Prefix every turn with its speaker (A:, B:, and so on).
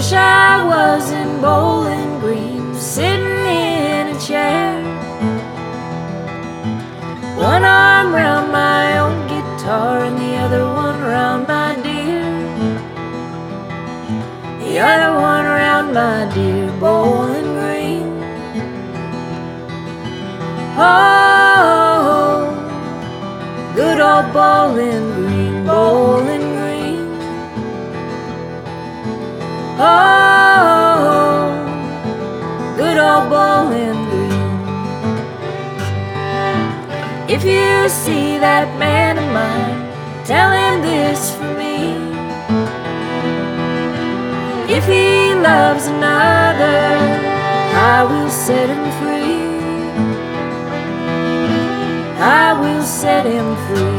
A: Wish I was in Bowling Green, sitting in a chair, one arm round my old guitar and the other one round my dear, the other one round my dear Bowling Green. Oh, good old Bowling Green, Bowling Green. Oh, good old Bowling Green. If you see that man of mine, tell him this for me: if he loves another, I will set him free. I will set him free.